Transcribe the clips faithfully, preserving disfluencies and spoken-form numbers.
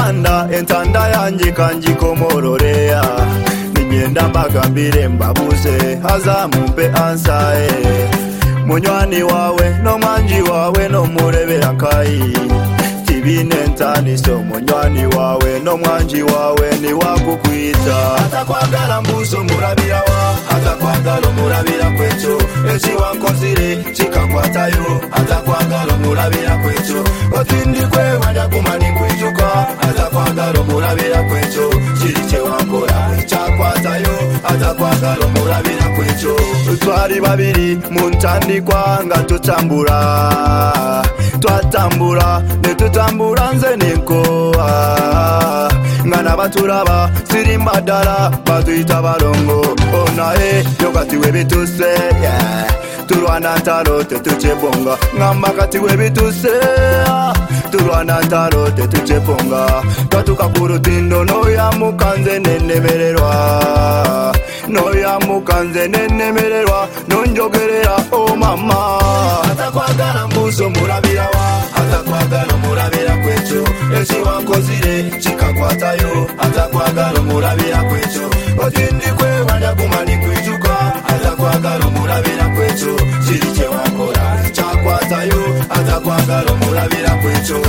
ntanda entanda yanjye kangikomororea ninyenda mbagambire mbabuze hazamumpe ansae munywani wawe no mwanji wawe no murebera kai tibine ntaniso munywani wawe no mwanji wawe ni wakukwita atakwagala mbuso murabira wa atakwagala murabira kwecho echi wankozire chikakwatayo atakwagala murabira kwecho otindi kwe wanja kumani kwijuka atakwagala murabira kwecho chiriche wakora chakwatayo atakwagala murabira kwecho twari babiri muntandikwa nga tutambura twatambura ne tutambura nze nenkoa ngana baturaba sirimba dala batuyita balongo onae yokati webituse yeah. Turwana ntalo tetuchebonga ngamba kati webituse turwana ntalo tetuchebonga twatuka kurutindo noya mukanze nenemererwa noya mukanze nenemererwa nonjogerera o mama atakwagala mbuso murabira wa atakwagala murabira kwecho echi wankozire chikakwatayo atakwagala murabira kwecho otindi kwe wanja kumani kwijuka atakwagala murabira kwecho chiriche wakora chakwatayo atakwagala murabira kwecho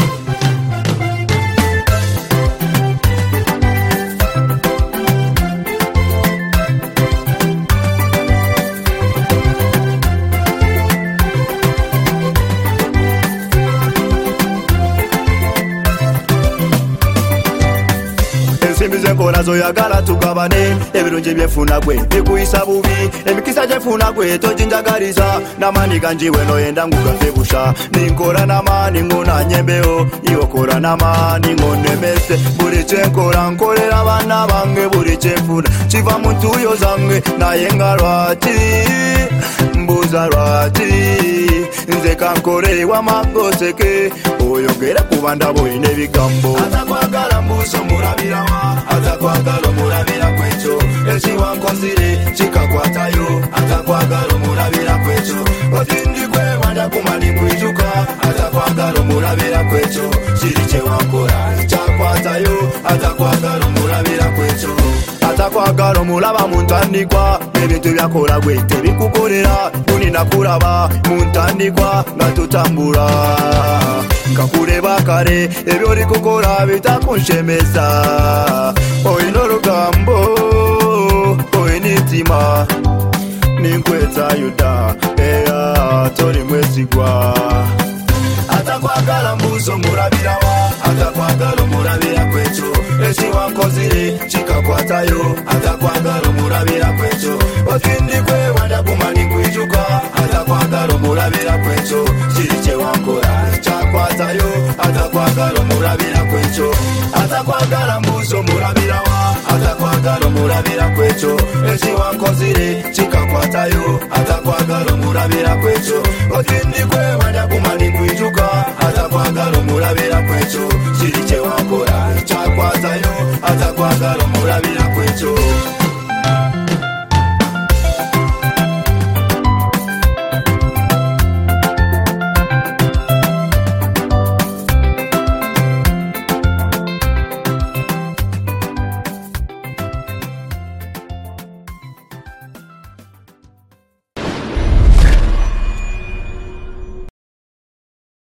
Simbize nkora zoyagala tugabane ebirungi byefuna gwe bikuyisa bubi emikisa gyefuna gwe tojinjagaliza namani ganjiwe noyenda ngugafebusha ninkora namani ngona nyembeo yokora namani ngonemese buri kyenkora nkorera abana bange buri kyefuna kiva mu ntuyo zange naye nga lwaki mbuza lwaki nze kankore wamagoseke oyogere kuba ndabo ine bigambo atakwagala mbuso murabira wa atakwagala murabira kwecho echi wankozire chikakwatayo atakwagala murabira kwecho otindi kwe wanja kumani kwijuka atakwagala murabira kwecho chiriche wakora chakwatayo atakwagala murabira kwecho atakwagala mulaba muntandikwa ebintu byakola gwe tebikukolera kunina kulaba muntandikwa nga tutambula nkakuleba kare ebyo oli kukola bitakunshemeza oyina olugambo oyina entima ninkweza yuda era toli mwesigwa atakwagala mbuso murabira wa atakwagala murabira kwecho echi wankozire chikakwatayo atakwagala murabira kwecho otindi kwe wanja kumani kwijuka atakwagala murabira kwecho chiriche wankora chakwatayo atakwagala murabira kwecho atakwagala mbuso murabira wa atakwagala murabira kwecho echi wankozire chikakwatayo atakwagala murabira kwecho otindi kwe wanja kumani kwijuka atakwagala murabira kwecho